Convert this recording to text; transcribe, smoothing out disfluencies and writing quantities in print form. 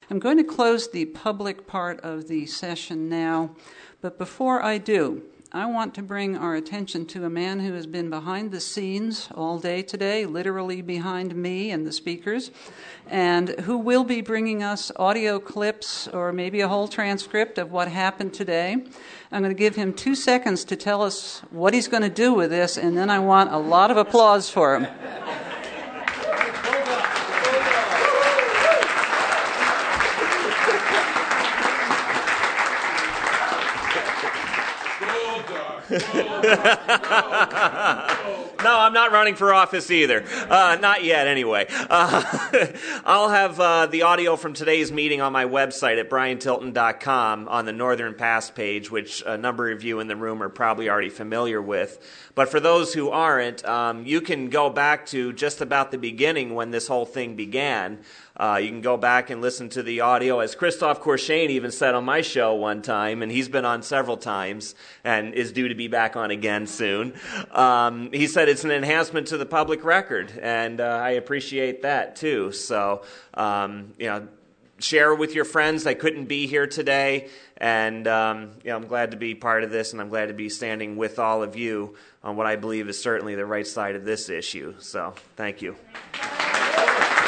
I'm going to close the public part of the session now, but before I do, I want to bring our attention to a man who has been behind the scenes all day today, literally behind me and the speakers, and who will be bringing us audio clips or maybe a whole transcript of what happened today. I'm going to give him 2 seconds to tell us what he's going to do with this, and then I want a lot of applause for him. No, I'm not running for office either. Not yet, anyway. I'll have the audio from today's meeting on my website at briantilton.com on the Northern Pass page, which a number of you in the room are probably already familiar with. But for those who aren't, you can go back to just about the beginning when this whole thing began. You can go back and listen to the audio, as Christophe Courchaine even said on my show one time, and he's been on several times and is due to be back on again soon. He said it's an enhancement to the public record, and I appreciate that too. So, share with your friends. I couldn't be here today, and I'm glad to be part of this, and I'm glad to be standing with all of you on what I believe is certainly the right side of this issue. So, thank you.